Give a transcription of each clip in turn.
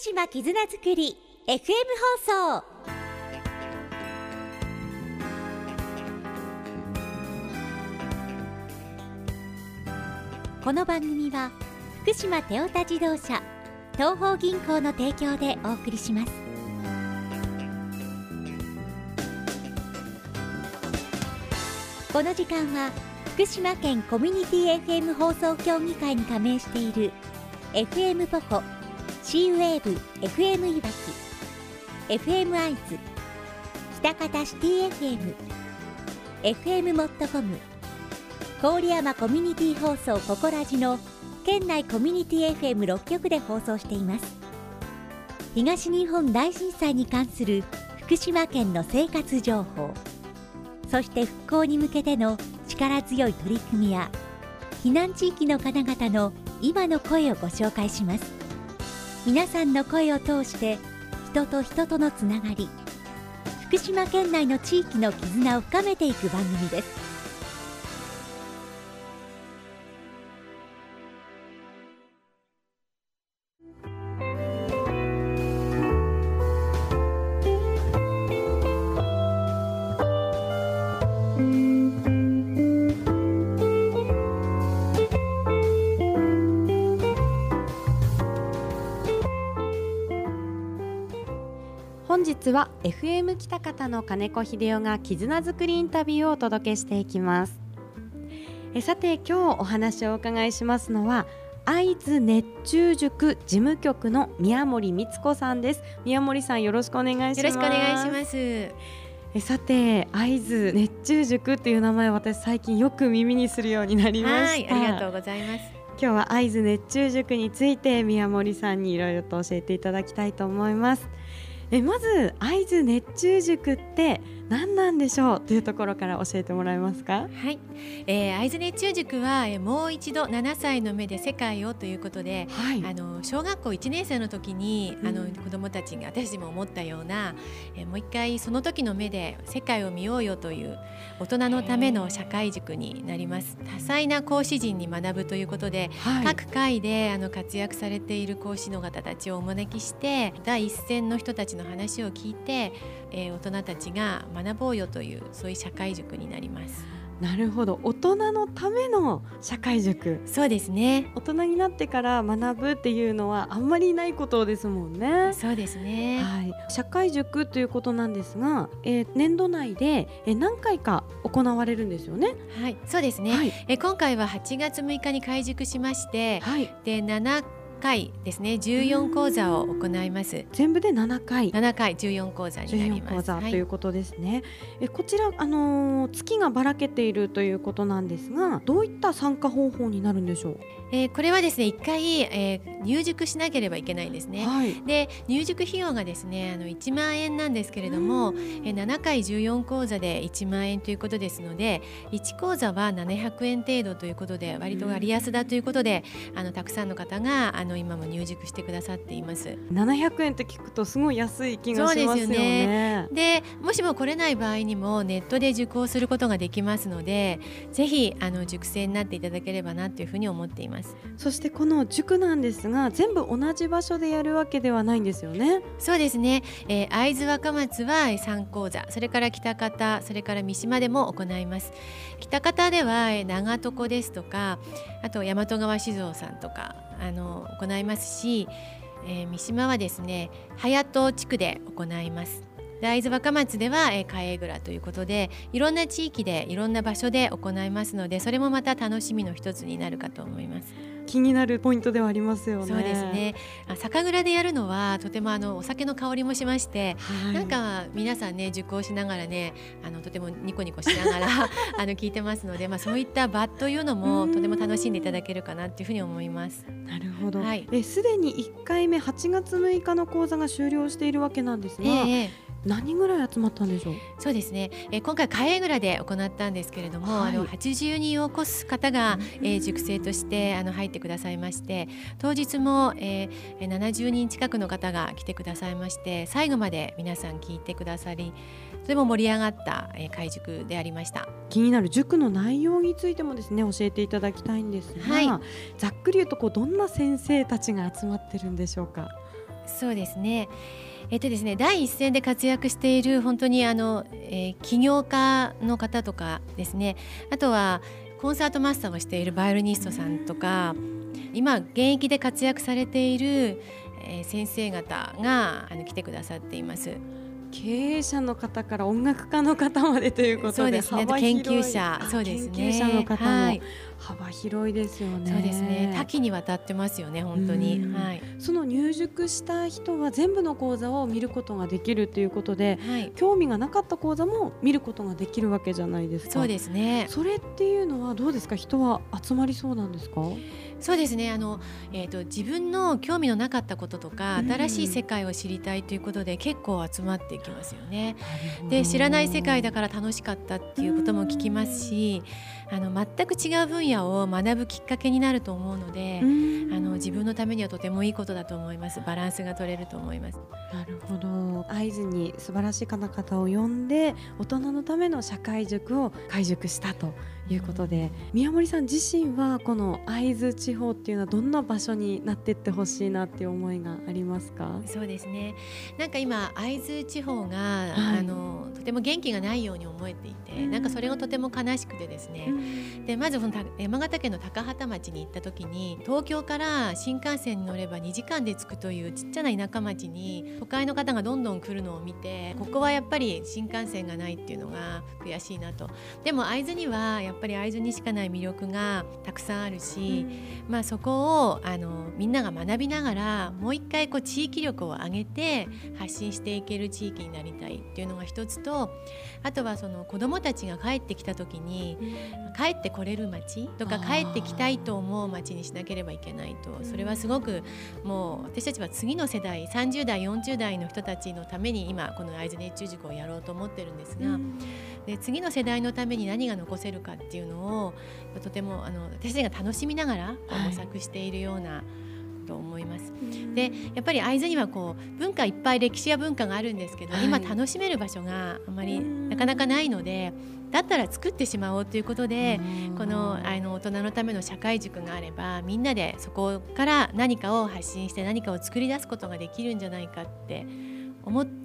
島絆づくり FM 放送。この番組は福島テオタ自動車東邦銀行の提供でお送りします。この時間は福島県コミュニティ FM 放送協議会に加盟している FM ポコ、シーウェーブ FM いわき、 FM アイズ、北方シティ FM、 FM モットコム、郡山コミュニティ放送ココラジの県内コミュニティ FM6 局で放送しています。東日本大震災に関する福島県の生活情報、そして復興に向けての力強い取り組みや避難地域の方々の今の声をご紹介します。皆さんの声を通して人と人とのつながり、福島県内の地域の絆を深めていく番組です。 本日は FM 北方の金子秀夫が絆づくりインタビューをお届けしていきます。さて今日お話をお伺いしますのは会津熱中塾事務局の宮森光子さんです。宮森さん、よろしくお願いします。 よろしくお願いします。 さて会津熱中塾っていう名前、私最近よく耳にするようになりました。 はい、ありがとうございます。 今日は会津熱中塾について宮森さんにいろいろと教えていただきたいと思います。まず会津熱中塾って何なんでしょうというところから教えてもらえますか。 はい、会津熱中塾はもう一度7歳の目で世界をということで、はい、小学校1年生の時に子どもたちが私たちも思ったような、もう一回その時の目で世界を見ようよという大人のための社会塾になります。多彩な講師陣に学ぶということで、はい、各界で活躍されている講師の方たちをお招きして第一線の人たちの話を聞いて、大人たちが学ぼうよという、そういう社会塾になります。 なるほど、大人のための社会塾。 そうですね。 大人になってから学ぶっていうのはあんまりないことですもんね。 そうですね、 はい、社会塾ということなんですが、年度内で何回か行われるんですよね。 はい、そうですね、はい、今回は8月6日に開塾しまして、はい、で7回ですね、14講座を行います。 全部で7回 14講座になります。 14講座ということですね。こちら、月がばらけているということなんですが、どういった参加方法になるんでしょう。 これはですね、1回、入塾しなければいけないんですね。はい、で入塾費用がですね1万円なんですけれども、7回14講座で1万円ということですので、1講座は700円程度ということで割と割安だということで、たくさんの方が今も入塾してくださっています。 700円って聞くとすごい安い気がしますよね。そうですよね。 でもしも来れない場合にもネットで受講することができますので、ぜひ塾生になっていただければなというふうに思っています。 そしてこの塾なんですが、全部同じ場所でやるわけではないんですよね。 そうですね、会津若松は3講座、それから北方、それから三島でも行います。北方では長床ですとか、あと大和川酒造さんとか行いますし、三島はですね隼人地区で行います。会津若松では嘉永蔵ということで、いろんな地域でいろんな場所で行いますので、それもまた楽しみの一つになるかと思います。 気になるポイントではありますよね。 そうですね、酒蔵でやるのはとてもお酒の香りもしまして、はい、なんか皆さんね受講しながらねとてもニコニコしながら聞いてますので、そういった場というのもとても楽しんでいただけるかなというふうに思います。 なるほど、はい、すでに1回目8月6日の講座が終了しているわけなんですが、何人ぐらい集まったんでしょう。 そうですね、今回嘉永蔵で行ったんですけれども、はい、80人を超す方が、塾生として入ってくださいまして、当日も、70人近くの方が来てくださいまして、最後まで皆さん聞いてくださり、とても盛り上がった、開塾でありました。 気になる塾の内容についてもですね教えていただきたいんですが、はい、ざっくり言うとどんな先生たちが集まってるんでしょうか。 そうですね。ですね、第一線で活躍している本当に起業家の方とかですね、あとはコンサートマスターをしているバイオリニストさんとか、今現役で活躍されている、先生方が来てくださっています。 経営者の方から音楽家の方までということで、 そうですね、研究者、そうですね、 研究者の方も幅広いですよね。 そうですね、多岐にわたってますよね、本当に。はい、 その入塾した人は全部の講座を見ることができるということで、はい、興味がなかった講座も見ることができるわけじゃないですか。 そうですね。 それっていうのはどうですか、人は集まりそうなんですか？ そうですね、自分の興味のなかったこととか、新しい世界を知りたいということで結構集まってきますよね。で、知らない世界だから楽しかったっていうことも聞きますし、全く違う分野を学ぶきっかけになると思うので、自分のためにはとてもいいことだと思います。バランスが取れると思います。 なるほど。会津に素晴らしい方々を呼んで、大人のための社会塾を開塾したということで、宮森さん自身はこの会津地方っていうのはどんな場所になっていってほしいなっていう思いがありますか？ そうですね、なんか今会津地方が、はい、とても元気がないように思えていて、なんかそれがとても悲しくてですね、でまず山形県の高畠町に行った時に、東京から新幹線に乗れば2時間で着くというちっちゃな田舎町に都会の方がどんどん来るのを見て、ここはやっぱり新幹線がないっていうのが悔しいなと。でも会津にはやっぱり会津にしかない魅力がたくさんあるし、そこをみんなが学びながら、もう一回地域力を上げて発信していける地域になりたいっていうのが一つと、あとはその子どもたちが帰ってきた時に、帰ってこれる町とか帰ってきたいと思う町にしなければいけないと。それはすごくもう私たちは次の世代、30代40代の人たちのために今この会津熱中塾をやろうと思ってるんですが、で次の世代のために何が残せるかっていうのをとても私たちが楽しみながら模索しているようなと思います。でやっぱり会津には文化いっぱい、歴史や文化があるんですけど、今楽しめる場所があまりなかなかないので、だったら作ってしまおうということで、この大人のための社会塾があれば、みんなでそこから何かを発信して何かを作り出すことができるんじゃないかって思って、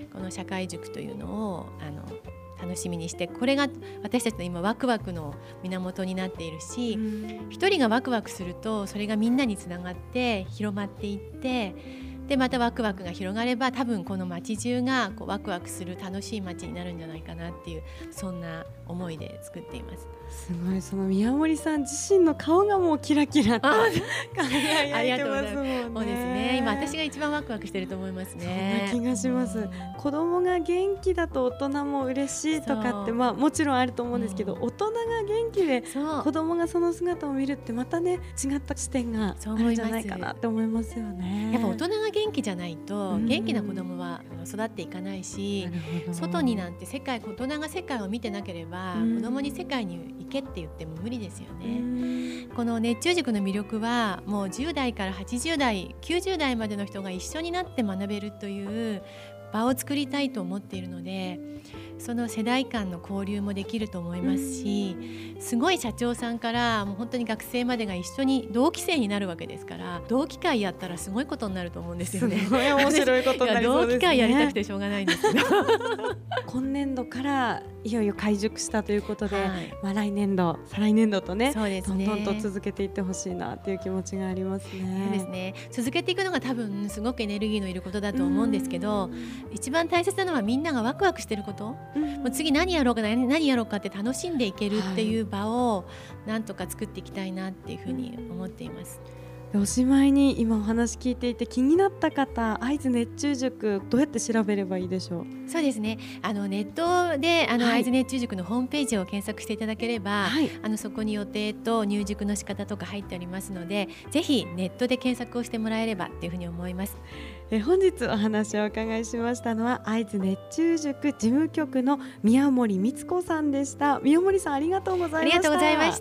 この社会塾というのを楽しみにして、これが私たちの今ワクワクの源になっているし、一人がワクワクするとそれがみんなにつながって広まっていって、でまたワクワクが広がれば、多分この街中がワクワクする楽しい街になるんじゃないかなっていう、そんな思いで作っています。 すごい、その宮森さん自身の顔がもうキラキラと輝いてますもんね。 そうですね、今私が一番ワクワクしてると思いますね。 そんな気がします。子供が元気だと大人も嬉しいとかって、もちろんあると思うんですけど、大人が元気で子供がその姿を見るって、またね違った視点があるんじゃないかなって思いますよね。 やっぱ大人が元気じゃないと元気な子供は育っていかないし、外になんて大人が世界を見てなければ、子供に世界に行けって言っても無理ですよね。この熱中塾の魅力は、もう10代から80代90代までの人が一緒になって学べるという場を作りたいと思っているので、その世代間の交流もできると思いますし、すごい社長さんからもう本当に学生までが一緒に同期生になるわけですから、同期会やったらすごいことになると思うんですよね。 すごい面白いことになりそうですね。 同期会やりたくてしょうがないんですけど今年度からいよいよ開塾したということで、来年度再来年度とね、 そうですね、 どんどんと続けていってほしいなっていう気持ちがありますね。 そうですね、続けていくのが多分すごくエネルギーのいることだと思うんですけど、一番大切なのはみんながワクワクしてること、もう次何やろうかって楽しんでいけるっていう場をなんとか作っていきたいなっていうふうに思っています。 おしまいに、今お話聞いていて気になった方、会津熱中塾どうやって調べればいいでしょう？ そうですね、ネットで会津熱中塾のホームページを検索していただければ、そこに予定と入塾の仕方とか入っておりますので、ぜひネットで検索をしてもらえればというふうに思います。 本日お話をお伺いしましたのは、会津熱中塾事務局の宮森光子さんでした。宮森さん、ありがとうございました。 ありがとうございました。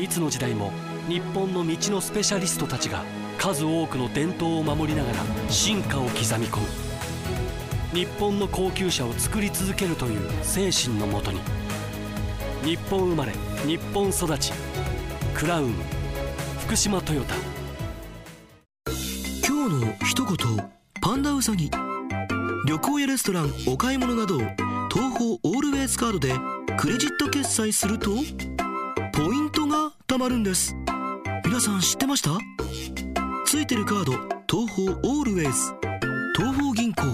いつの時代も日本の道のスペシャリストたちが数多くの伝統を守りながら進化を刻み込む。日本の高級車を作り続けるという精神のもとに、日本生まれ日本育ち、クラウン福島トヨタ。 今日の一言パンダウサギ。旅行やレストラン、お買い物など東宝オールウェイズカードでクレジット決済するとポイントが貯まるんです。皆さん知ってました？ついてるカード東宝オールウェイズ、東宝銀行。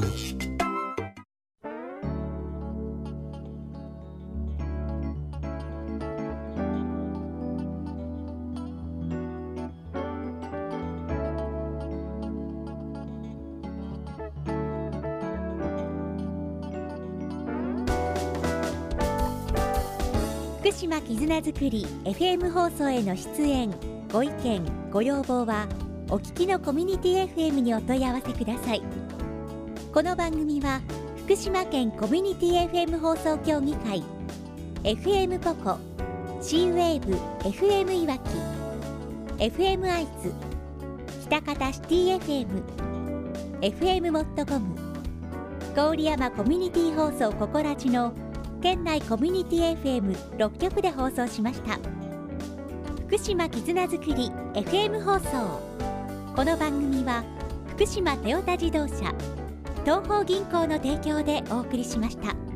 福島絆づくり FM 放送への出演、ご意見ご要望はお聞きのコミュニティ FM にお問い合わせください。この番組は福島県コミュニティ FM 放送協議会、 FM ポコ、 C-WAVE FM いわき、 FM アイズ、北方シティ FM、 FM モットコム、郡山コミュニティ放送ココラジの県内コミュニティ FM6 局で放送しました。福島絆づくり FM 放送。この番組は福島トヨタ自動車、東宝銀行の提供でお送りしました。